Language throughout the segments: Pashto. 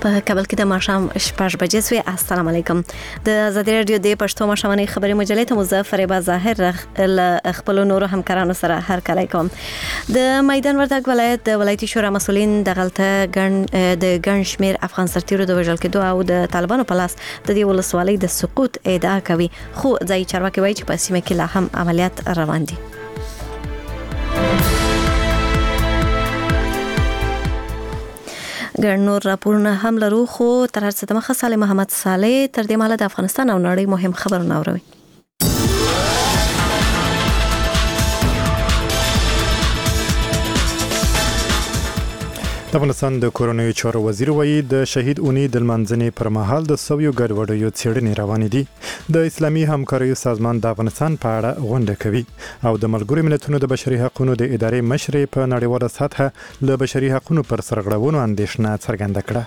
په کابل کې د ماښام 6 بجې سوی. السلام علیکم. د آزادي رادیو د پښتو ماښامنۍ خبري مجلې ته مظفر با ظاهر خپل نورو همکارانو سره هر کله کوم. د میدان وردګ ولایت د ولایتي شورا مسولین د غلطه د ګڼ شمیر افغان سرتیرو د وژل کېدو او د طالبانو په لاس د دې ولسوالۍ د سقوط ادعا کوي، خو ځای چارواکي وایي چې په سیمه کې لا هم عملیات روان دي. ګڼ نور راپورونه هم لرو، خو تر هر څه دمخه صالح محمد صالح تر دې مهاله د افغانستان او نړۍ مهم خبرونه اوري. د افغانستان د کورنیو چارو وزیر وایي د شهید اونۍ د لمانځنې پر مهال د سویو ګډوډیو څېړنې روانې دي. د اسلامي همکاریو سازمان د افغانستان په اړه غونډه کوي او د ملګرو ملتونو د بشري حقوقو د ادارې مشرې په نړیواله سطحه له بشري حقوقو پر سرغړونو اندېښنه څرګنده کړه.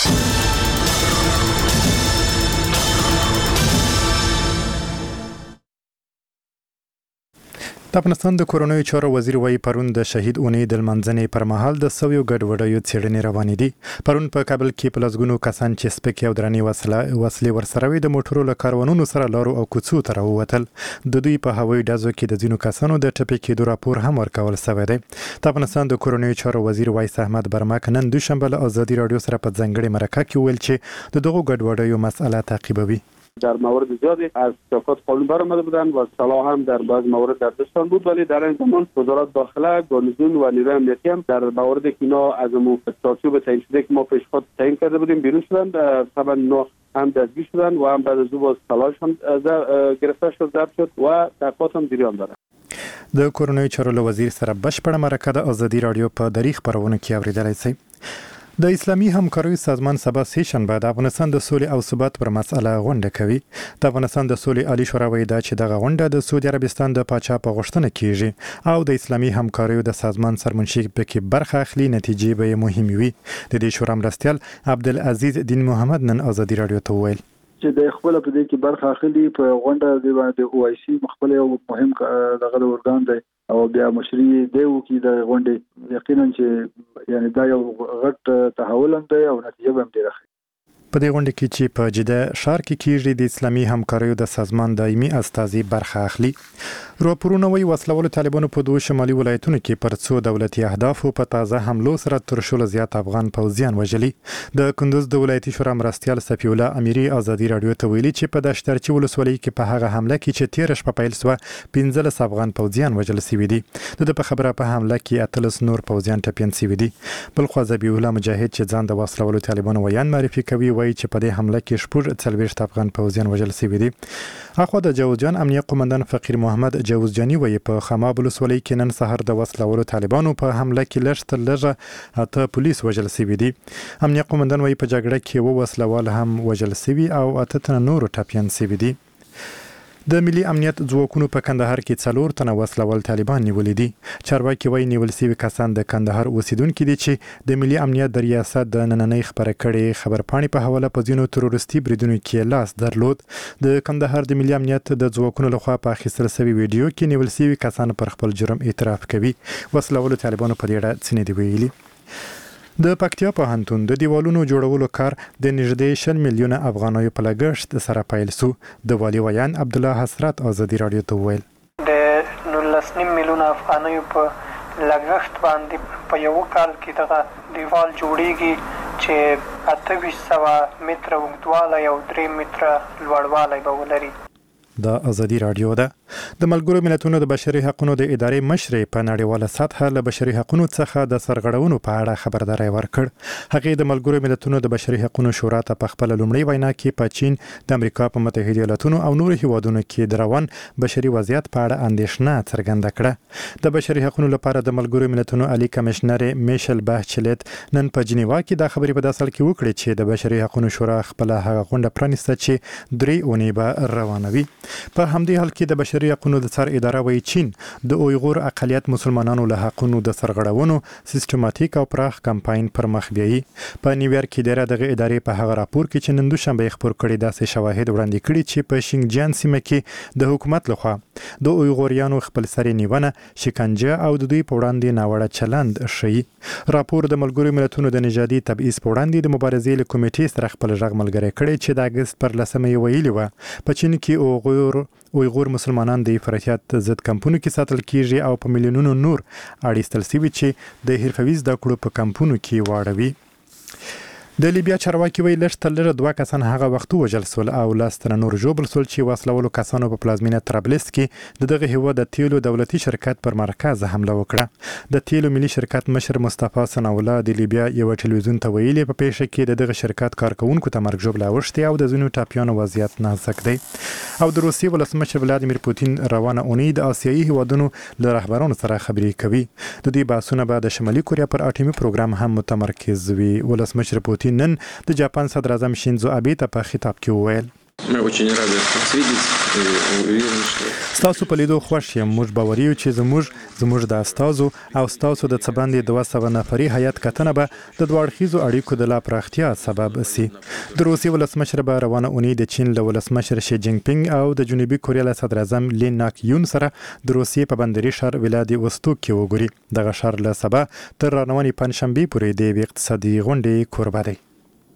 د افغانستان د کورنیو چارو وزیر وایي پرون د شهید اونۍ د لمانځنې پر مهال د سویو ګډوډیو څېړنې روانې دي. پرون په کابل کې په لسګونو کسان چې سپکې او درنې وسلې ورسره وي د موټرو له کاروانونو سره لارو او کوڅو ته راووتل. د دوی په هوایي ډزو کې د ځینو کسانو د ټپي کېدو راپور هم ورکول شوی دی. د افغانستان د کورنیو چارو وزیر وایس احمد برمک نن دوشنبه له آزادي رادیو سره په ځانګړې مرکه کې ویل چې د دغو ګډوډیو مسئله تعقیبوي. در موارد زیادی از چوکات قانون برآمده بودند و سلاح هم در بعض موارد در دستشان بود، ولی در این زمان وزارت داخله، گارنیزون و نیروی امنیتی هم در مواردی که اینا از چارچوب تعیین شده که ما پیشخواد تعیین کرده بودیم بیرون شدند. طبعا اینا هم دستگیر شدند و هم بعد از او باز سلاحشان گرفته شد، ضبط شد و تحقیقات هم جریان دارد. د کورنیو چارو وزیر سره بشپړه مرکه د آزادي رادیو په دریغ خبرونه کې اوریدلای شئ. د اسلامي همکاریو سازمان سبا سه شنبه د افغانستان د سولې او ثبات پر مسأله غونډه کوي. د افغانستان د سولې عالی شورا وایي چې دغه غونډه د سعودي عربستان د پاچا په غوښتنه کیږي او د اسلامي همکاریو د سازمان سرمنشي پکې برخه اخلي، نتیجې به مهمه وي. د دې شورا مرستیال عبدالعزیز دین محمد نن آزادي رادیو ته ویل چې د خپل په دې کې برخه اخلي په غونډه دی باندې او آی سی مخبل یو مهم دغه ورګان دی او بیا مشري دی وکي د غونډې یقینا چې یعنی دا یو غټ تحول هم دی او نتیجه به هم ډیره ښه. په دې غونډه کې چې په جده ښار کې کیږي د اسلامي همکاریو د سازمان دایمي استازي برخه اخلي. راپورونه وایي وسلوالو طالبانو په دوه شمالي ولایتونو کې پر څو دولتي اهدافو په تازه حملو سره تر شلو زیات افغان پوځیان وژلي. د کندوز د ولایتي شورا مرستیال صفی الله امیری آزادي رادیو ته ویلي چې په دشترچی ولسوالۍ کې په هغه حمله کې چې 13 شپه پیل شوه 15 افغان پوځیان وژل شوي دي. د په خبره په حمله کې 13 نور پوځیان ټپیان شوي دي. بل خو ذبیح الله مجاهد چې ځان د وسلوالو طالبانو ویان معرفي کوي وایي چې په دې حمله کې شپږ 40 افغان پوځیان وژل شوي دي. اخو د جوزجان امنیه قومندان فقیر محمد جوزجاني وایي په خماب ولسوالۍ کې نن سحر د وسلوالو طالبانو په حمله کې لږ تر لږه اته پولیس وژل شوي دي. امنیه قومندان وایي په جګړه کې و وسلوال هم وژل شوي او اته تنه نور ټپیان شوي دي. د ملي امنیت ځواکونو په کندهار کې 4 تنه وسلوال طالبان نیولې دي. چارواکي وایي نیول شوي کسان د کندهار اوسیدونکي دي چې د ملي امنیت د ریاست د نننۍ خبره کړې خبرپاڼې په حواله په ځینو تروریستي بریدونو کې لاس درلود. د کندهار د ملي امنیت د ځواکونو لخوا په اخیستل شوي ویډیو کې نیول شوي کسان پر خپل جرم اعتراف کوي. وسلوالو طالبانو په دې اړه څه نه دی ویلي. د پکتیا پوهنتون د دیوالونو جوړولو کار د نږدې 100 میلیونه افغانیو په لګښت سره پیل شو. د والي ویان عبدالله حسرت آزادي رادیو ته ویل د 19 میلیونه افغانیو په لګښت باندې په یو کال کې دغه دیوال جوړیږي چې 2800 متره اوږدوالی او 3 متره لوړوالی به ولري. د آزادي رادیو ده. د ملګرو ملتونو د بشري حقوقو د ادارې مشرې په نړیواله سطحه له بشري حقوقو څخه د سرغړونو په اړه خبرداري ورکړ. هغه د ملګرو ملتونو د بشري حقوقو شورا ته په خپل لومړی وینا کې په چین، د امریکا په متحده ایالاتونو او نورو هیوادونو کې د روان بشري وضعیت په اړه اندېښنه څرګنده کړه. د بشري حقوقو لپاره د ملګرو ملتونو عالی کمشنر میشل باچلت نن په جنیوا کې د خبرې په داسل کې وکړي چې د بشري حقوقو شورا خپل هغه غونډه پرانیسته چې 3 اونۍ به روانوي. په همدې حال کې د بشري بشري حقوقو د سر اداره وایي چین د اویغور اقلیت مسلمانانو له حقونو د سرغړونو سیستماتیک او پراخ کمپاین پر مخ بیایي. په نیویارک کې دغه ادارې په هغه راپور کې چې نن دوشنبه خبر کړي داسې شواهد وړاندې کړي چې په شینجیان سیمه کې د حکومت لخوا د اویغوریانو خپل سري نیونه، شکنجه او د دوی په وړاندې ناوړه چلند ښیي. راپور د ملګرو ملتونو د نژادي تبعیض په وړاندې د مبارزې له کمیټې سره خپل غږ ملګری کړی چې د اګست پر 10 ویلي و په چین کې اویغور مسلمانان د افراطیت ضد کمپونو کې ساتل کیږي او په میلیونونو نور اړیستل شوي چې د حرفوي زده کړو په کمپونو کې واړوي. د لیبیا چارواکي وایي لږ تر لږه 2 کسان هغه وخت وژل شول او 10 تنه نور ژوبل شول چې وسلوالو کسانو په پلازمینه طرابلس کې دغه هیواد د تیلو دولتي شرکت پر مرکز حمله وکړه. د تیلو ملي شرکت مشر مصطفی سناولا د لیبیا یو ټلویزیون ته ویلي په پیښه کې دغه شرکت کارکونکو ته مرګ ژوبله اوښتې او د ځینو ټاپیانو وضعیت نازک دی. او د روسیې ولسمشر ولادیمیر پوتین روانه اونۍ د آسیایي هیوادونو له رهبرانو سره خبرې کوي. د دې بحثونه به د شمالي کوریا پر اټومي پروګرام هم متمرکز وي. ولسمشر پوتین نن د جاپان صدر اعظم شینزو آبې ته په خطاب کې وویل ستاسو په لیدو خوښ یم. موږ باوري یو چې زموږ د استازو او ستاسو د څه باندې 200 نفري هیات کتنه به د دوه اړخیزو اړیکو د لا پراختیا سبب شي. د روسیې ولسمشر به روانه اونۍ د چین له ولسمشر شي جینګ پینګ او د جنوبي کوریا له صدر اعظم لین ناک یون سره د روسیې په بندري ښار ولادیوستوک کې وګوري. دغه ښار له سبا تر روانې پنجشنبې پورې د اقتصادي غونډې کوربه دی.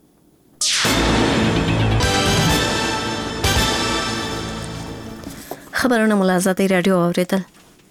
خبرونه مو له آزادۍ راډیو اوریدل.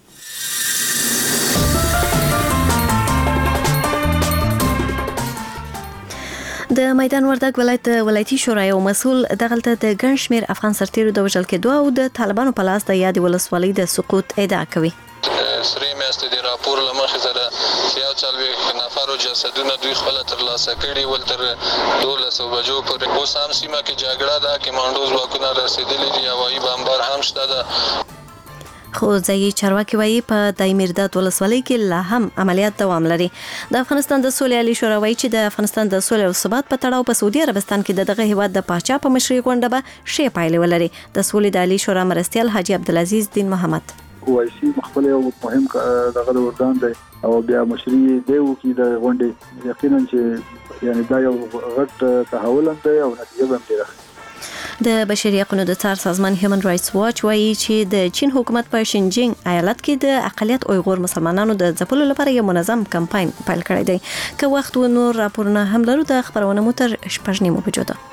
د میدان وردګ ولایت ولایتي شورا یو مسؤل دغلته د ګڼ شمېر افغان سرتیرو د وژل کېدو او د طالبانو په لاس د یادې ولسوالۍ د سقوط ادعا کوي. سری میاشتې د راپور له مخې سره 40 نفرو جسدونه دوی خپل ترلاسه کړي ول تر 12 بجو پورې. اوس هم سیمه کې جګړه ده، کمانډو ځواکونه رسیدلي دي، هوایي بمبار هم شته ده. خو ځایي چارواکي وایي په دایمیرداد ولسوالۍ کې لا هم عملیات دوام لري. د افغانستان د سولې عالی شورا وایي چې د افغانستان د سولې او ثبات په تړاو په سعودي عربستان کې دغه هیواد د پاچا په مشرۍ غونډه به ښې پایلې ولري. د سولې د عالی شورا مرستیال حاجی عبدالعزیز دین محمد وایي خپل یو مهم دغه ورګان دی او بیا مشري دی وکي د غونډې یقینا چې یعنی دا یو غټ تحول دی او نتیجه به ډیره. د بشري حقوقو د څار سازمان هیومن رائټس واچ وایي چې د چین حکومت په شینجینګ ایالت کې د اقلیت اویغور مسلمانانو د ځپلو لپاره یو منظم کمپاین پیل کړی دی. که وخت و نور راپورونه هم لرو د خبرونه مو تر 6 بجو ده.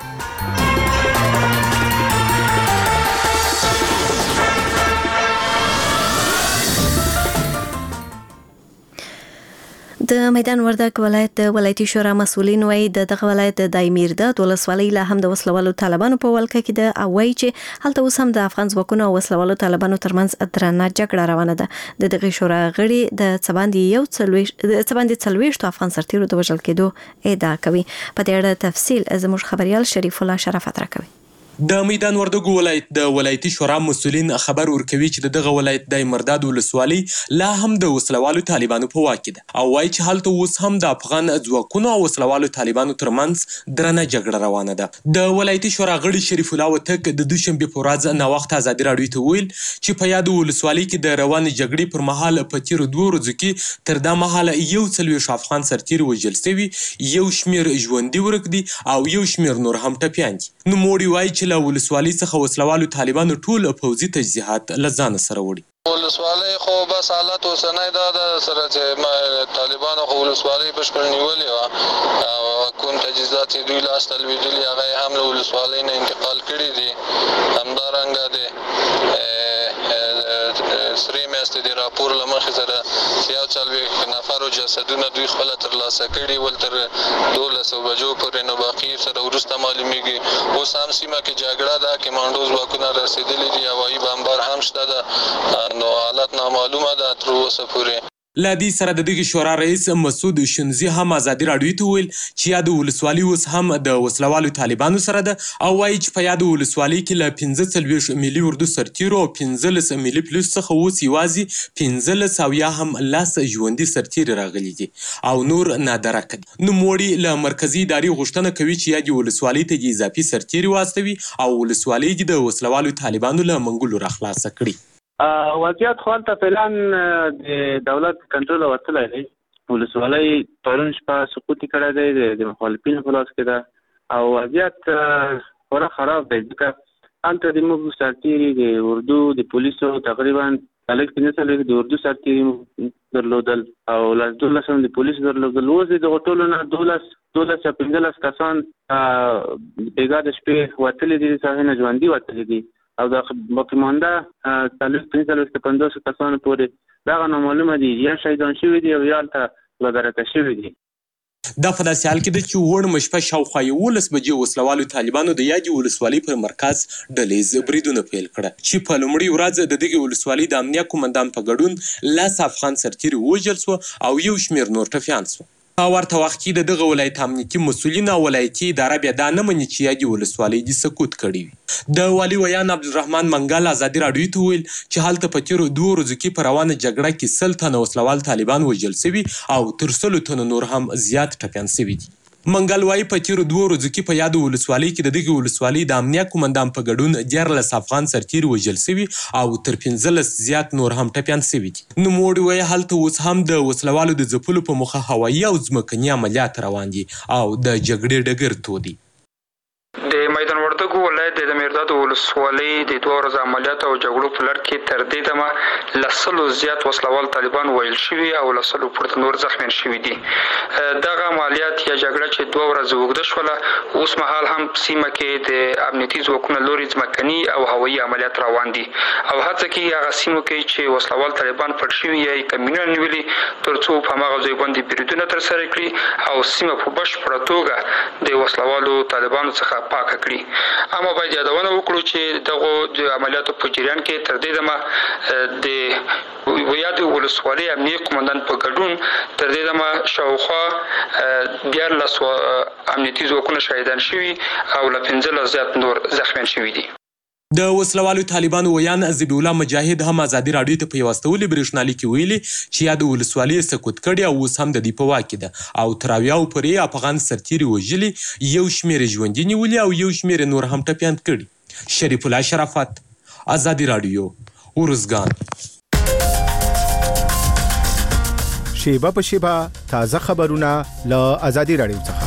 د میدان وردګ ولایت د ولایتي شورا مسؤلین وایي دغه ولایت د دایمیرداد ولسوالۍ لا هم د وسلوالو طالبانو په ولکه کې د اوای چې هلته اوس هم د افغان ځواکونو او وسلوالو طالبانو ترمنځ درنه جګړه روانه ده. د دغه شورا غړي د څباندې 40 افغان سرتیرو د وژل کېدو ادعا کوي. په دې اړه تفصیل زموږ خبريال شریف الله شرافت راکوي. د میدان وردګ ولایت د ولایتي شورا مسؤلین خبر ورکوي چې دغه ولایت د مرداد ولسوالۍ لا هم د وسلوالو طالبانو په واک کې ده او وايي چې هلته اوس هم د افغان ځواکونو او وسلوالو طالبانو ترمنځ درنه جګړه روانه ده. د ولایتي شورا غړي شریف الله وتک د دوشنبه په ورځ نا وخت ازادي راډیو ته ویل چې په یاد ولسوالۍ کې د روانې جګړې پر مهال په تیر 2 ورځو کې تر دا مهاله یو څلويش افغان سرتیر وژل شوی، یو شمیر ژوندۍ ورک دي او یو شمیر نور هم ټپیان دي. نو موړي وايي چې له ولسوالۍ څخه وسلوالو طالبانو ټول پوځي تجهیزات له ځان سره وړي. ولسوالۍ خو بس حالت اوسنۍ دا د سره چې طالبانو خو ولسوالۍ بشپړ نیولې وه او کوم تجهیزات دوی لاس ته لوېدلي هغه هم له ولسوالۍ نه انتقال کړي دي. همدارنګه د سری میاشتې د راپور له مخې سره 40 نفرو جسدونه دوی خپله ترلاسه کړي ول تر 12 بجو پورې. نو باقي سره وروسته معلومیږي. اوس هم سیمه کې جګړه ده، کمانډو ځواکونه رسېدلي دي، هوایي بمبار هم شته ده. نو حالت نامعلومه ده تر اوسه پورې. له دې سره د دغه شورا رئیس مسعود شنزي هم ازادي راډیو ته ویل چې یاد ولسوالۍ اوس هم د وسلوالو طالبانو سره ده او وایي چې په یاد ولسوالۍ کې له 45 ملي اردو سرتیرو او 15 ملي پولیس څخه اوس یوازې 15 او یا هم 10 ژوندي سرتیري راغلي دي او نور نادرک دي. نو موړي له مرکزي ادارې غوښتنه کوي چې یاد ولسوالۍ ته اضافي سرتیري واستوي او ولسوالۍ د وسلوالو طالبانو له منګولو راخلاصه کړي. وضعیت خو هلته فعلا د دولت کنټرول وتلی دی. ولسوالۍ پرون شپه سقوط کړی دی د مخالفینو په لاس کې ده او وضعیت خورا خراب دی ځکه هلته د موږ سرتیري د اردو د پولیسو تقریبا الګ 15 د اردو سرتیري درلودل او 12 د پولیسو درلودل. اوس د غټولو نه 12 یا 15 کسان بیګا د شپې وتلي دي، ساحې نه ژوندي وتلي دي او د باقي مانده 45 کسانو پورې دغه نامعلومه دي یا شهیدان شوي دي او یا هلته لګرکه شوي دي. دا په داسې حال کې ده چې وړ مشپه شاوخوا 11 بجې وسلوالو طالبانو د یادې ولسوالۍ پر مرکز ډلیز بریدونه پیل کړه چې په لومړۍ ورځ د دغې ولسوالۍ د امنیه قومندان په ګډون 10 افغان سرتیري ووژل سو او یو شمېر نور ټپیان سو. په ورته وخت کې د دغه ولایت امنیتي مسؤلین او ولایتي اداره بیا دا نه مني چې یادې ولسوالۍ دې سقوط کړې وي. د والي ویان عبدالرحمن منګل ازادي راډیو ته وویل چې هلته په تېرو 2 ورځو کې په روانه جګړه کې 100 تنه وسلوال طالبان وژل سوي او تر 100 تنه نور هم زیات ټپیان سوي دي. منګل وایي په تېرو 2 ورځو کې په یادو ولسوالۍ کې د دغې ولسوالۍ د امنیه قومندان په ګډون 14 افغان سرتیري وژل سوي او تر 15 زیات نور هم ټپیان سوي دي. نوموړي وایي هلته اوس هم د وسلوالو د ځپلو په موخه هوایي او ځمکني عملیات روان دي او د جګړې ډګر تودي. د میدان وردګو ولایت د میرداد ولسوالۍ د 2 ورځو عملیات او جګړو په لړ کې تر دې دمه له 100 زیات وسلوال طالبان وژل شوي او له 100 پورته نور زخمیان شوي دي. دغه عملیات یا جګړه چې 2 ورځې اوږده شوله اوس مهال هم سیمه کې د امنیتي ځواکونو لوري ځمکني او هوایي عملیات روان دي او هڅه کوي هغه سیمو کې چې وسلوال طالبان پټ شوي یا کمینونه نیولي تر څو په هماغه ځای باندې بریدونه ترسره کړي او سیمه په بشپړه توګه د وسلوالو طالبانو څخه پاکه کړي. اما باید یادونه وکړو چې دغه عملیاتو په جریان کې تر دې دمه د یادې ولسوالۍ امنیه قومندان په ګډون تر دې دمه شاوخوا 14 امنیتي ځواکونه شهیدان شوي او له 15 زیات نور زخمیان شوي دي. د وسلوالو طالبانو ویان ذبیح الله مجاهد هم ازادي راډیو ته په یو استولي برېښنالیک کې ویلي چې یاد ولسوالۍ سقوط کړي او اوس هم د دې په واک کې ده او تر 80 پورې افغان سرتیري وژلي، یو شمېر ژوندي نیولي او یو شمېر نور هم ټپیان کړي. شریف الله شرافت، ازادي راډیو، ارزګان. شیبه په شیبه تازه خبرونه له ازادي راډیو څخه.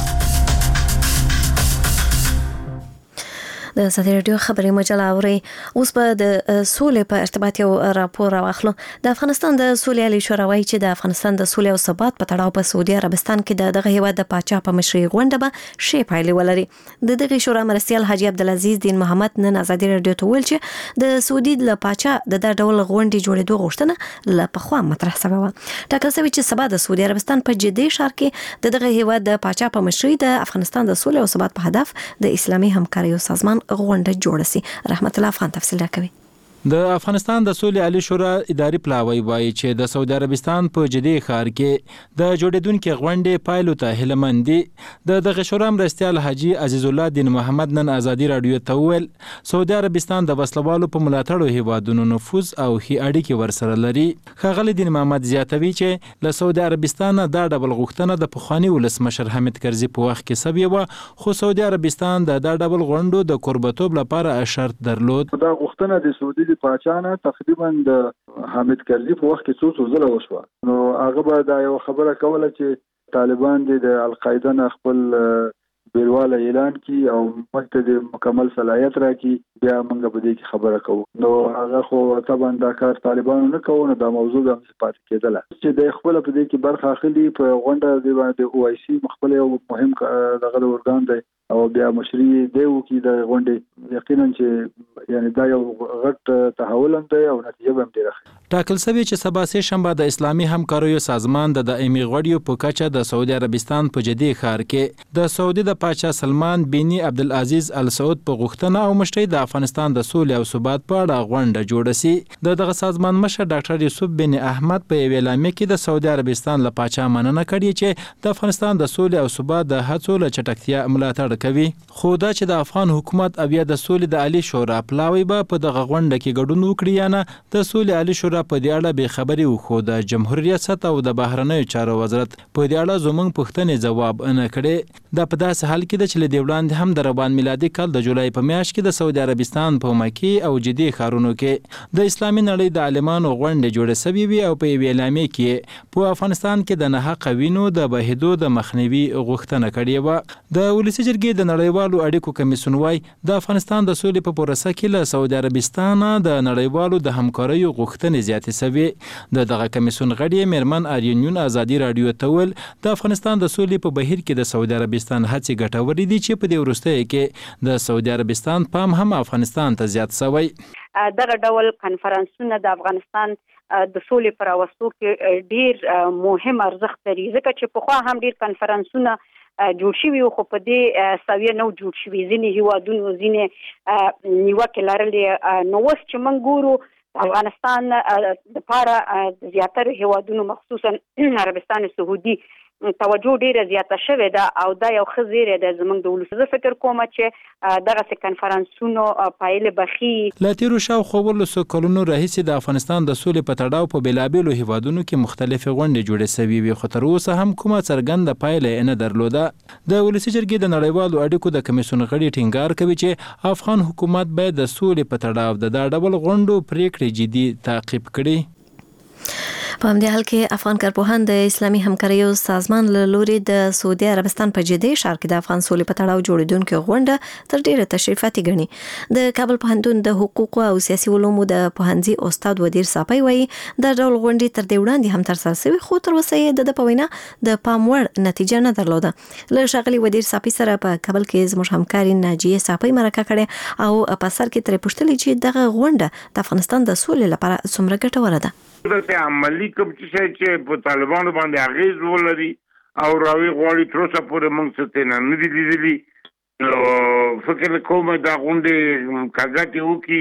د ازادي راډیو خبري مجله اوري. اوس به د سولې په ارتباط یو راپور راوخلو. د افغانستان د سولې عالی شورا وایي چې د افغانستان د سولې او ثبات په تړاو په سعودي عربستان کې دغه هیواد د پاچا په مشرۍ غونډه به شی پایلې ولري. د دغه شورا مرستیال حاجی عبدالعزیز دین محمد نن ازادي راډیو ته ویل چې د سعودي له پاچا د ډول غونډې جوړېدو غوښتنه له پخوا مطرح شوې وه. ټاکل شوی چې سبا د سعودي عربستان په جدي ښار کې دغه هیواد د پاچا په مشرۍ د افغانستان د سولې او ثبات په هدف د اسلامي همکاریو سازمان غونډه جوړه سي. رحمت الله افغان تفصیل راکوي. د افغانستان د سولې عالی شورا اداري پلاوی وایي چې د سعودي عربستان په جدي ښار کې د جوړېدونکو غونډې پایلو ته هیلهمند دي. دغه شورا مرستیال حاجی عزیز الله دین محمد نن ازادي راډیو ته وویل سعودي عربستان د وسلوالو په ملاتړو هیوادونو نفوذ او ښې اړیکې ورسره لري. ښاغلی دین محمد زیاتوي چې له سعودي عربستان دا ډول غوښتنه د پخواني ولسمشر حامد کرزي په وخت کې سوې وه، خو سعودي عربستان د دا ډول غونډو د کوربتوب لپاره شرط درلود. دا غوښتنه د سعودي پاچانه تقریبا د حامد کرزي په وخت کې څو ځله وشوه. نو هغه به دا یو خبره کوله چې طالبان د القاعده نه خپل بیرواله اعلان کی او مخته د مکمل صلاحیت راکړي، بیا موږ به دې خبره کوو. نو هغه خو طبعا دا کار طالبانو نه کوو، نو دا موضوع د پاتې کېدله چې د خپل په دې کې برخه اخلي په غونډه د OIC مخبل یو مهم دغه ورګان دی او بیا مشري دیو کې د غونډې یقینا چې یعنی دا یو غټ تحول دی او نتیجه به هم ډیره ټاکل شوی چې سبا سه شنبه د اسلامي همکاریو سازمان د دایمي غړیو په کچه د سعودي عربستان په جدي ښار کې د سعودي د پاچا سلمان بن عبدالعزیز ال سعود په غوښتنه او مشرۍ د افغانستان د سولې او ثبات په اړه غونډه جوړه سي. دغه سازمان مشر ډاکټر یوسف بن احمد په اعلامیه کې د سعودي عربستان له پاچا مننه کړې چې د افغانستان د سولې او ثبات د هڅو له چټکتیا ملاتړ کوي. خو دا چې د افغان حکومت او یا د سولې د عالی شورا پلاوی به په دغه غونډه کې ګډون وکړي یا نه، د سولې عالی شورا شورا په دې اړه بې خبري وښوده. جمهوریت ریاست او د بهرنیو چارو وزارت په دې اړه زموږ پوښتنې ځواب نه کړې. دا په داسې حال کې ده چې له دې وړاندې هم د روان میلادي کال د جولای په میاشت کې د سعودي عربستان په مکې او جدي ښارونو کې د اسلامي نړۍ د عالمانو غونډې جوړې سوي وي او په یوې اعلامیې کې په افغانستان کې د ناحقه وینو د بهېدو د مخنیوي غوښتنه کړې وه. د ولسي جرګې د نړیوالو اړیکو کمیسیون وايي د افغانستان د سولې په پروسه کې له سعودي عربستان د نړیوالو د همکاریو غوښتنې زیاتې سوي. دغه کمیسیون غړي میرمن آریونیون ازادي رادیو ته ویل د افغانستان د سولې په بهیر کې د سعودي عربستان هڅې ګټورې دي چې په دې وروستیو کې د سعودي عربستان پام هم افغانستان ته زیات شوی. دغه ډول کنفرانسونه د افغانستان د سولې پر راوستو کې ډیر مهم ارزښت لري ځکه چې پخوا هم ډیر کنفرانسونه جوړ شوي خو په دې سویه نه جوړ شوي. ځینې هیوادونو ځینې نیوکې لرلې. نو اوس چې موږ ګورو افغانستان لپاره زیاتره هیوادونو مخصوصا عربستان سعودي توجه ډیره زیاته شوې ده او دا یو ښه زیری ده زموږ د ولس. زه فکر کوم چې دغسې کنفرانسونو پایلې به ښیي. له تېرو شاوخوا 18 کلونو راهیسې د افغانستان د سولې په تړاو په بېلابېلو هیوادونو کې مختلفې غونډې جوړې سوي وي خو تر اوسه هم کومه څرګنده پایله یې نه درلوده. د ولسي جرګې د نړیوالو اړیکو د کمیسیون غړي ټینګار کوي چې افغان حکومت باید د سولې په تړاو د دا ډول غونډو پریکړې جدي تعقیب کړي. په همدې حال کې افغان کارپوهان د اسلامي همکاریو سازمان له لوري د سعودي عربستان په جدي ښار کې د افغان سولې په تړاو جوړېدونکې غونډه تر ډیره تشریفاتي ګڼي. د کابل پوهنتون د حقوقو او سیاسي علومو د پوهنځي استاد ودیر صافی وایي دا ډول غونډې تر دې وړاندې هم ترسره شوې خو تر اوسه یې د په وینا د پام وړ نتیجه نه درلوده. له ښاغلي ودیر صافی سره په کابل کې زموږ همکاري ناجیه صافی مرکه کړې او په سر کې ترې پوښتلې چې دغه غونډه د افغانستان د سولې لپاره څومره ګټوره ده. دغه عملی کوم چې په طالبانو باندې اغیز ولري او راوي غواړي تر اوسه پورې موږ څه نه دي لیدلي. فکر کوم دا غونډې کاږه وکړي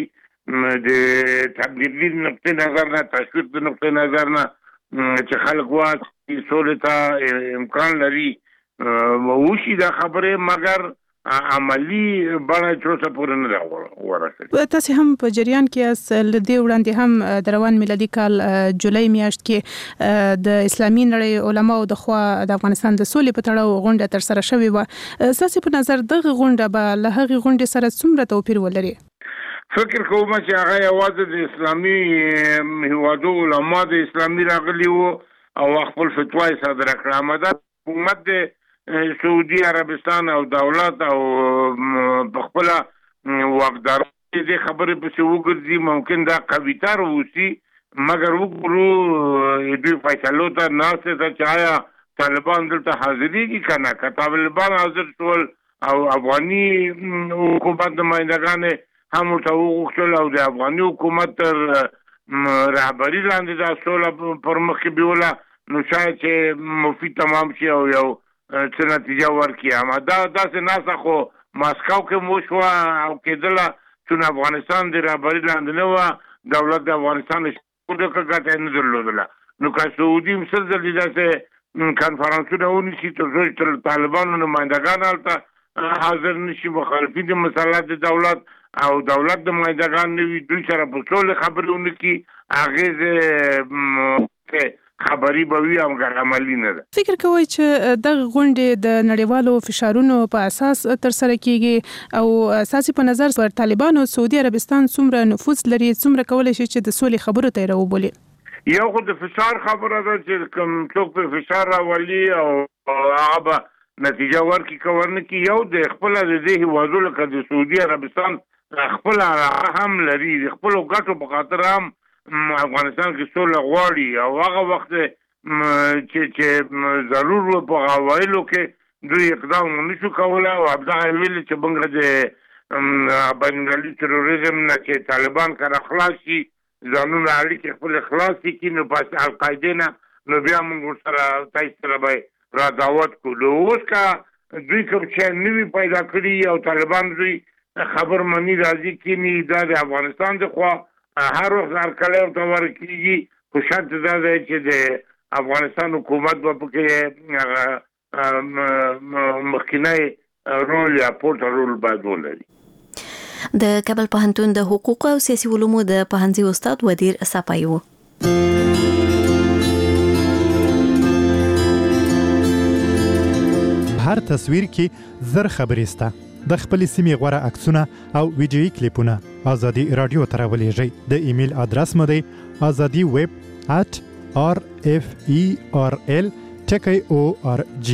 د تبلیغي نقطې نظر نه تشویق د نقطې نظر نه چې خلک وايي سولې ته امکان لري وشي دا خبره مګر عملی بڼه چوسه پورې نه راغله. تاسو هم په جریان کې ل دې وړاندې هم د روان میلادي کال جولای میاشت کې د اسلامي نړۍ علماو د خوا د افغانستان د سولې په تړاو غونډه تر سره شوې و. تاسو په نظر دغه غونډه به له هغې غونډې سره څومره توپیر ولري؟ فکر کوم چې هغه یوازې د اسلامي هیوادو علما د اسلامي راغلي وو او خپل فتوا یې صادره کړه. مده حکومت د سعودي عربستان او دولت او بخپله واقدار دې خبرې پسې وګرځي ممکن دا قویتر وسی مګر وګورو دوی فیصلو ته ناسته ته چې آیا طالبان دلته حاضرېږي که نه. که طالبان حاضر شول او افغاني حکومت نمایندګانې هم ورته وغوښتل او د افغاني حکومت تر رهبري لاندې دا سوله پر مخکې بیوله نو شاید چې مفید تمام شي او یو څه نتیجه ورکړي. اما داسې ناسه خو ماسکو کې مو شوه او کېدله چې افغانستان د رهبري لاندې نه وه دولت د افغانستان ګټه یې نه درلودله. نو که سعودي هم سل ځلې داسې کنفرانسونه ونیسي تر څو چې طالبانو نمایندګان هلته حاضر نشي مخالفین د مسلط د دولت او دولت د نمایندګان نه وي دوی سره په سولې خبرې ونه کړي اغېز خبري به وي او عملي نه ده. فکر کوئ چې دغه غونډې د نړیوالو فشارونو په اساس ترسره کیږي او اساسي په نظر پر طالبانو سعودي عربستان څومره نفوذ لري څومره کولی شي چې د سولې خبرو ته راوبولي؟ یو خو د فشار خبره ده چې کوم څوک په فشار راولي او هغه به نتیجه ورکړي که ورنه کړي. یو د خپله د دې هیوادو لکه د سعودي عربستان خپله هم لري د خپلو ګټو په خاطر هم افغانستان کې سوله غواړي او هغه وخت چې ضرور و په هوایلو کې دوی اقدام نشو کولی او همدغه ویلي چې موږ د بینالمللي تروریزم نه چې طالبان کله خلاص شي ځانونه اړیکې خپل خلاص کړي نو په القاعدې نه نو بیا موږ ورسره تاسو سره به را دعوت کړو. اوس که دوی کوم شی نوي پیدا کړي او طالبان دوی خبر مني راځي کینی دا د افغانستان د خوا هر وخت هرکلی ورته ورکېږي خو شرط دا دی چې د افغانستان حکومت به پکې مخکینی رول یا پورته رول باید ولري. د کابل پوهنتون د حقوقو او سیاسي علومو د پوهنځي استاد ودیر صافی و. هر تصویر کې زر خبرې سته. د خپل سیمې غوره عکسونه او ویډیويي کلیپونه ازادي رادیو ته راولېږئ. د ایمیل ادرس مو دی azadi@rferl.org.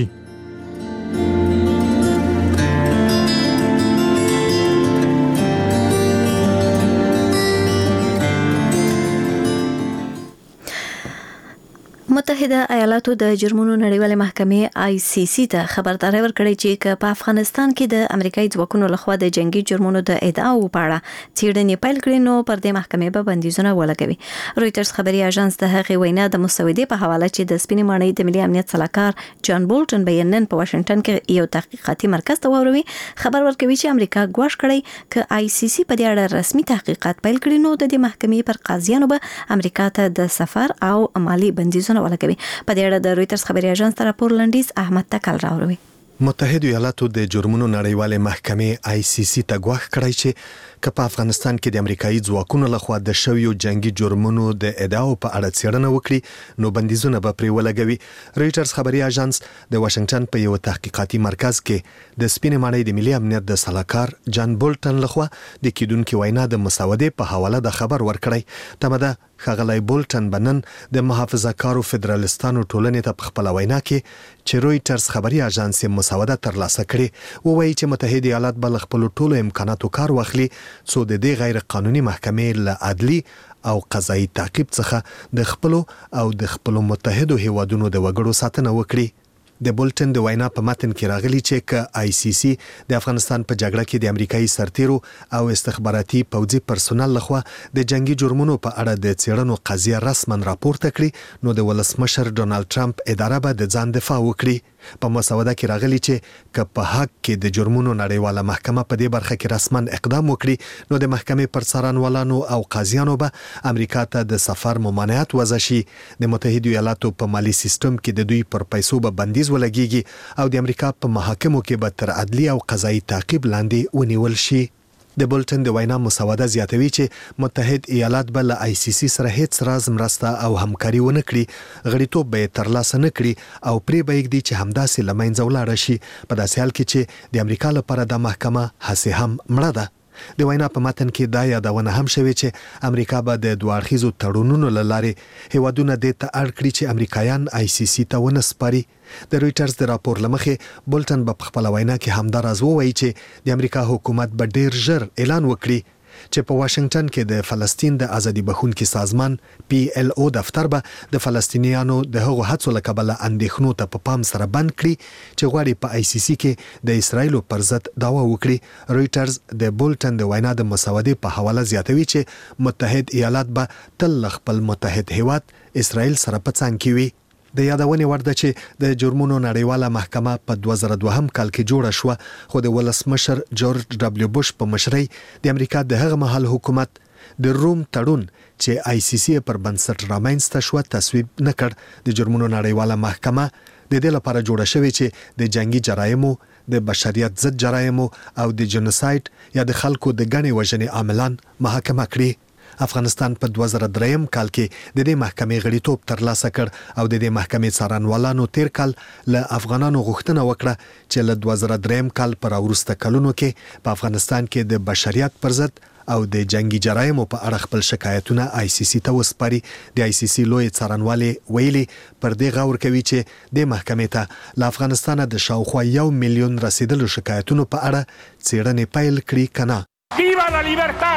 متحده ایالاتو د جرمونو نړیوالې محکمې ICC ته خبرداري ورکړې چې په افغانستان کې د امریکایي ځواکونو لخوا د جنگي جرمونو د ادعاو په اړه څېړنې پیل کړي نو پر دې محکمې به بندیزونه ولګوي. رويټرز خبري اژانس د هغې وینا د مسودې په حواله چې د سپینې ماڼۍ د ملي امنیت صلاحکار جان بولټن بیانن په واشنگټن کې یو تحقیقاتي مرکز ته وروي خبر ورکوي چې امریکا ګواښ کړی ک ICC په دې اړه رسمي تحقیقات پیل کړي نو د دې محکمې پر قاضیانو به امریکا ته د سفر او مالی بندیزونه ولګوي. په دې اړه د رويټرز خبري اژانس راپور لنډیز احمد تکل راوړي. متحده ایالاتو د جرمونو نړیوالې محکمې ICC ته ګواښ کړی چې په افغانستان کې د امریکایي ځواکونو لخوا د شویو جنگي جرمونو د ادعاو په اړه څېړنه وکړي نو بندیزونه به پرې ولګوي. رويټرز خبري اژانس د واشنگټن په یو تحقیقاتي مرکز کې د سپینې ماڼۍ د ملي امنیت د صلاحکار جان بولټن لخوا د کیدونکو وینا د مسودې په حواله د خبر ورکړی. تمه ده ښاغلی بولټن بنن د محافظه کارو فدرالستانو ټولنې ته په خپل وینا کې چې رويټرز خبري اژانس مسوده ترلاسه کړي وایي چې متحده ایالات بل خپل ټولو امکاناتو کار واخلي څو د دې غیر قانوني محکمې له عدلي او قضایي تعقیب څخه د خپل او د خپل متحده هیوادونو د وګړو ساتنه وکړي. د بولټن د وینا په متن کې راغلی چې ک ICC د افغانستان په جګړه کې د امریکایي سرتیرو او استخباراتي پوځي پرسونل لخوا د جنگي جرمونو په اړه د څېړنو قضیه رسمن راپورته کړي نو د ولسمشر ډونالد ټرمپ اداره به د ځان دفاع وکړي. په مسوده کې راغلی چې ک په حق کې د جرمونو نړیواله محکمه په دې برخه کې رسمن اقدام وکړي نو د محکمې پر څارنوالانو او قاضیانو به امریکا ته د سفر ممانعت وضع شي. د متحده ایالاتو په مالی سیستم کې د دوی پر پیسو به بندیز ولګيږي او د امریکا په محاکمو کې به تر عدلي او قضایي تعقیب لاندې ونیول شي. د بولټن د وینا مسوده زیاتوي چې متحد ایالات به له ICC سره هیڅ راز مرسته او همکاري ونه کړي، غړیتوب به ترلاسه نه کړي او پرې به یې چې همداسې لمنځه ولاړ شي په داسې حال کې چې د امریکا لپاره د محکمه هڅه هم مړه ده. د وینا په متن کې دا یادونه هم شوې چې امریکا به د دوه اړخیزو تړونونو له لارې هیوادونه دې ته اړ کړي چې امریکایان ICC ته ونه سپاري. د رويټرز د راپور لمخې بولټن په خپل وینا کې همدا راز ووایي چې د امریکا حکومت به ډیر ژر اعلان وکړي چې په واشنگټن کې د فلسطین د ازادي بخښونکي سازمان PLO دفتر به د فلسطینیانو د هغو هڅو له کبله اندېښنو ته په پام سره بند کړي چې غواړي په ICC کې د اسرایلو پر ضد دعوا وکړي. رويټرز د بولټن د وینا د مسودې په حواله زیاتوي چې متحد ایالات به تل خپل متحد هیواد اسرایل سره په څنګ کې وي. د یادونې وړ ده چې د جرمونو نړیواله محکمه په 2002 کال کې جوړه شوه، خو د ولسمشر جورج دبلیو بوش په مشرۍ د امریکا د هغه مهال حکومت د روم تړون چې ICC پر بنسټ رامنځته شو تصویب نه کړ. د جرمونو نړیواله محکمه د دې لپاره جوړه شوې چې د جنگي جرایمو، د بشریت ضد جرایمو او د جنوساید یا د خلکو د ګڼې وژنې عاملان محاکمه کړي. افغانستان په 2003 کال کې د دې محکمې غړیتوب ترلاسه کړ او د دې محکمې څارنوالانو تیر کال له افغانانو غوښتنه وکړه چې له 2003 کال پر وروسته کلونو کې په افغانستان کې د بشریت پر ضد او د جنگي جرایمو په اړه خپل شکایتونه ICC ته وسپاري. د ICC لوی څارنوالي ویلي پر دې غور کوي چې د محکمې ته له افغانستان د شاوخوا 1 میلیون رسیدلو شکایتونو په اړه څېړنې پیل کړي کنه. ویوا لا لیبرتا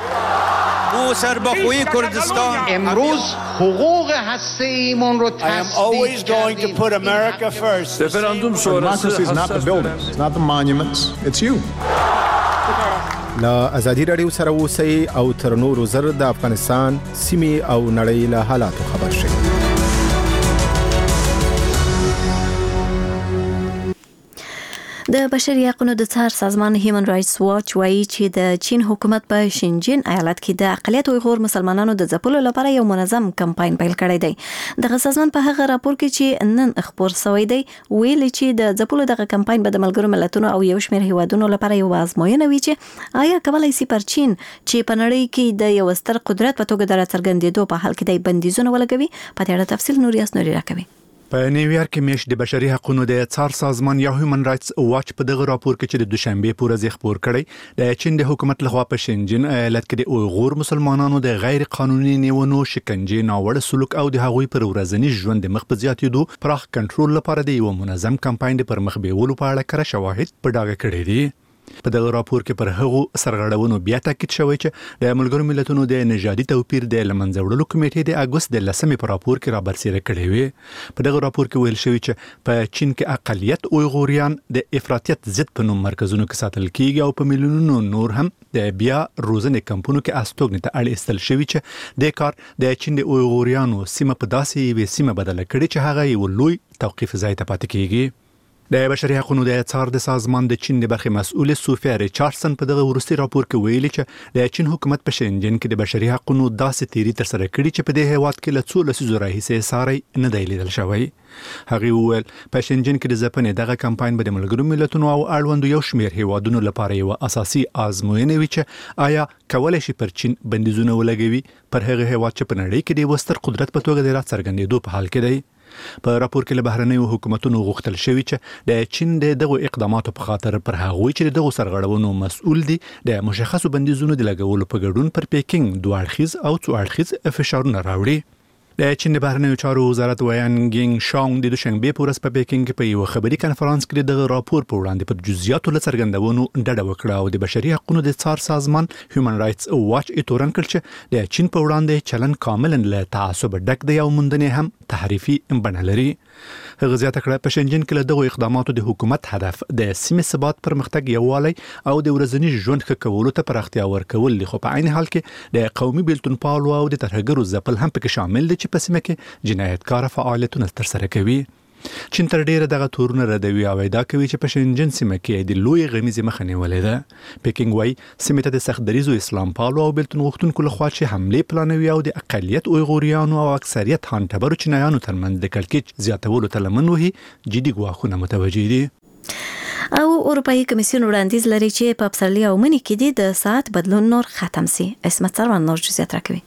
او سربخوی کردستان امروز حقوق هسته‌ایمون رو always going to put America first. Referendum sonrası is not the buildings, it's not the monuments, it's you. لا ازادي رادیو سره اوسئ او تر نورو زر د افغانستان سیمې او نړۍ له حالاتو خبر شئ. د بشري حقوقو د څار سازمان هیومن رائټس واچ وایي چې د چین حکومت په شینجین ایالت کې د اقلیت اویغور مسلمانانو د ځپلو لپاره یو منظم کمپاین پیل کړی دی. دغه سازمان په هغه راپور کې چې نن خبر شوی دی ویلي چې د ځپلو دغه کمپاین به د ملګرو ملتونو او یو شمېر هیوادونو لپاره یو آزموینه وي چې آیا کولای شي پر چین چې په نړۍ کې د یو ستر قدرت په توګه د راڅرګندېدو په حال کې د بندیزونو ولګوي. په دې اړه تفصیل نوریاس نوري راکوي. په نیویارک کې میش د بشري حقوقو د څار سازمان یا هیومن رائټس واچ په دغه راپور کې چې د دوشنبه په ورځ خبر کړی د چین د حکومت لخوا په شینجین ایالت کې د اویغور مسلمانانو د غیر قانوني نیونو، شکنجې، ناوړه سلوک او د هغوی پر ورځني ژوند د مخ په زیاتېدو پراخ کنټرول لپاره د یو منظم کمپاین د پر مخ بیولو په اړه کره شواهد په ډاګه کړي دي. په دغه راپور کې پر هغو سرغړونو بیا تاکید شوی چې د ملګرو ملتونو د نژادي توپیر د لمنځه وړلو کمیټې د اګوست د 10 په راپور کې رابرسېره کړی وي. په دغه راپور کې ویل شوی چې په چین کې اقلیت اویغوریان د افراطیت ضد په نوم مرکزونو کې ساتل کیږي او په میلیونونو نور هم د بیا روزنې کمپونو کې استوګنې ته اړ ایستل شوی چې د کار د چین د اویغوریانو سیمه په داسې یوې سیمه بدله کړي چې هغه یو لوی توقیف ځای ته پاتې کیږي. د بشري حقوقو د څار د سازمان د چین د برخې مسؤل سوفیا ریچاردسن په دغه وروستي راپور کې ویلي چې د چین حکومت په شینجین کې د بشري حقوقو داسې تیری تر سره کړي چې په دې هیواد کې له څو لسیزو راهیسې ساري نه دی لیدل شوی. هغه وویل په شینجین کې د ځپنې دغه کمپاین به د ملګرو ملتونو او اړوندو یو شمېر هیوادونو لپاره یو اساسي آزموینه وي چې آیا کولای شي پر چین بندیزونه ولګوي پر هغه هیواد چې په نړۍ کې د وستر قدرت په توګه د راڅرګندېدو په حال کې دی. په راپور کې له بهرنیو حکومتونو غوښتل شوی چې د چین دغه اقداماتو په خاطر پر هغوی چې دغه سرغړونو مسؤل دي د مشخصو بندیزونو د لګولو په ګډون پر پیکینګ دوه اړخیز او څو اړخیز فشارونه راوړي. د چین د بهرنیو چارو وزارت ویانګینګ شانګ د دوشنبه په ورځ په پیکینګ کې په یو خبري کانفرنس کې دغه راپور په وړاندې په جزئیاتو له څرګندونو ډډه وکړه او د بشري حقوقو د څار سازمان هیومن رائټس واچ تورن کړ چې د چین په وړاندې چلن کاملا له تعصب ډک دی او موندنې هم تحریفي بڼه لري. هغه زیاته کړه په شینجین کې له دغه اقداماتو د حکومت هدف د سیمې ثبات، پرمختګ، یووالی او د ورځني ژوند ښه کولو ته پراختیا ورکول دي، خو په عین حال کې د قومي بیلتون پالو او د ترهګرو ځپل هم پکې شامل دي چې په سیمه کې جنایتکار فعالیتونه ترسره کوي. چین تر ډیره دغه تورونه ردوي او ادعا کوي چې په شینجین سیمه کې د لوی غمیزې مخه نیولې ده. پیکینګ وايي سیمه ته د سخت دریزو اسلام پالو او بیلتون غوښتونکو لخوا چې حمله پلانوي او د اقلیت اویغوریانو او اکثریت هانټبرو چینایانو ترمنځ د کړکېچ زیاتولو ته لمن وهي جدي ګواښونه متوجه دي. او اروپאי کمیسیون وړاندیز لري چې په پسرلي او مني کې د ساعت بدلون نور ختم سي. اسمت سروان نور جزئیات راکوي.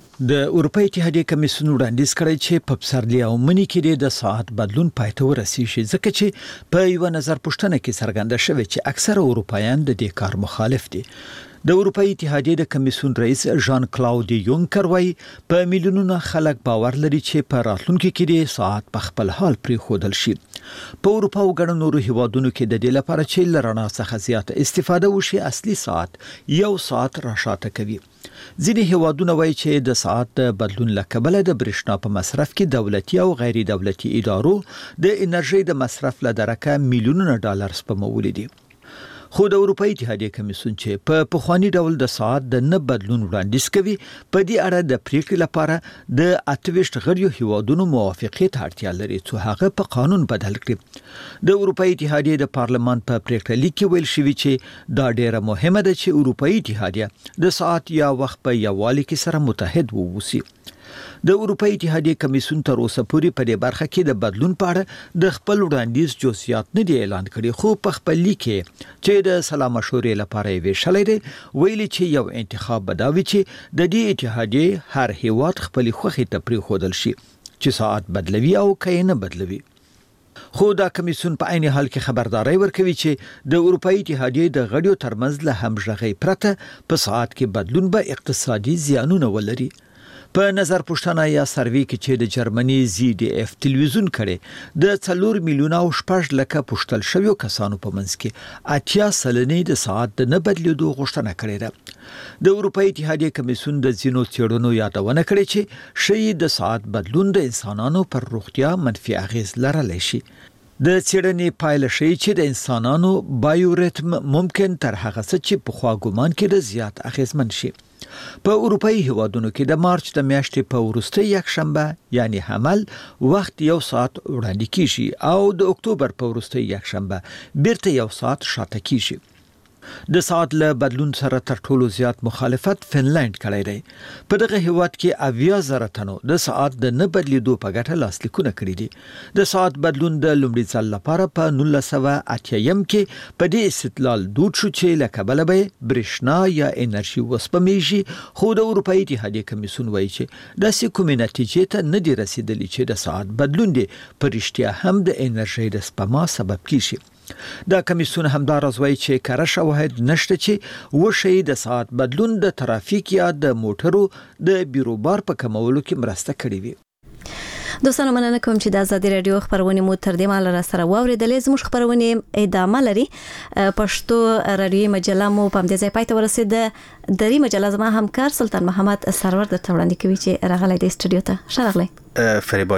د اروپאי اتحادیې کمیسیون وړاندیز کړی چې په پسرلي او مني کې د ساعت بدلون پای ته ورسیږي، ځکه چې په یو نظر پوښتنه کې څرګنده شوې چې اکثره اروپایان د دې کار مخالف دي. د اروپאי اتحادیې د کمیسیون رئیس ژان کلاود یونکر وايي په میلیونونو خلک باور لري چې په راتلونکي کې د ساعت په خپل حال پرېښودل شي. په اروپا او ګڼو نورو هیوادونو کې د دې لپاره چې له رڼا څخه زیاته استفاده وشي اصلي ساعت یو ساعت راشاته کوي. ځینې هیوادونه وایي چې د ساعت بدلون له کبله د برېښنا په مصرف کې دولتي او غیر دولتي ادارو د انرژي د مصرف له درکه میلیونونه ډالر سپمولي دي. خو د اروپאי اتحادیې کمیسیون چې په پخوانی ډول د ساعت د نه بدلون وړاندیز کوي، په دې اړه د پریکړې لپاره د 28 غړیو هیوادونو موافقت اړتیا لري چې هغه په قانون بدل کړي. د اروپאי اتحادیې د پارلمان په پریکړه لیک کې ویل شوی چې دا ډیره مهمه ده چې اروپאי اتحادیه د ساعت یا وخت په یووالي کې سره متحد ووسی. د اروپאי اتحادیې کمیسیون تر اوسه پورې په دې برخه کې د بدلون په اړه د خپل وړاندیز جزئیات نه دی اعلان کړي، خو په خپل لیک چې د سلا مشورې لپاره ویشلې دی ویلي چې یو انتخاب بداوي چې د دې اتحادیې هر هیواد خپل خوخي ته پریښودل شي چې ساعت بدلوي او کینه بدلوي. خو دا کمیسیون په عین حال کې خبرداري ورکوي چې د اروپאי اتحادیې د غړیو ترمنځ له همغږۍ پرته په ساعت کې بدلون به اقتصادي زیانونه ولري. په نظر پوښتنه یا سروې کې چې د جرمني ZDF تلویزیون کړي د 4 میلیونه او 6 لکه پوښتل شویو کسانو په منځ کې 80% د ساعت د نه بدلیدو غوښتنه کړې ده. د اروپאי اتحادیې کمیسیون د ځینو څېړنو یادونه کړې چې شی د ساعت بدلون د انسانانو پر روغتیا منفي اغیز لرلی شي. د څېړنې پایله ښیي چې د انسانانو بایورتم ممکن تر هغه څه چې پخوا ګومان کېده زیات اغیزمن شي. په اروپאי هیوادونو کې د مارچ د میاشتې په وروستۍ یک شنبه یعنی حمل وخت 1 ساعت وړاندې کیږي او د اکتوبر په وروستۍ یک شنبه بیرته 1 ساعت شاته کیږي. د ساعت له بدلون سره تر ټولو زیات مخالفت فنلند کړی دی. په دغه هیواد کې 80,000 تنو د ساعت د نه بدلیدو په ګټه لاسلیکونه کړي دي. د ساعت بدلون د لومړي ځل لپاره په 1980 کې په دې استدلال دود شو چې له کبله به برېښنا یا انرژي وسپمېږي، خو د اروپאי اتحادیې کمیسیون وایي چې داسې کومې نتیجې ته نه دي رسیدلي چې د ساعت بدلون دی په رښتیا هم د انرژي د سپما سبب کیږي. دا کمیسیون همداراز وایي چې کره شواهد نشته چې وشي د ساعت بدلون د ترافیک یا د موټرو د بیروبار په کمولو کې مرسته کړې وي. دوستانو مننه کوم چې د آزادي رادیو خبرونه مو تر دې مال را سره واوریدلې. زموږ خبرونه ادامه لري. پښتو رادیو مجله مو په دې ځای پای ته ورسېده. دری مجله زما همکار سلطان محمد سرور د وړاندې کوي چې راغلی د استودیو ته. ښه راغلی. فریبا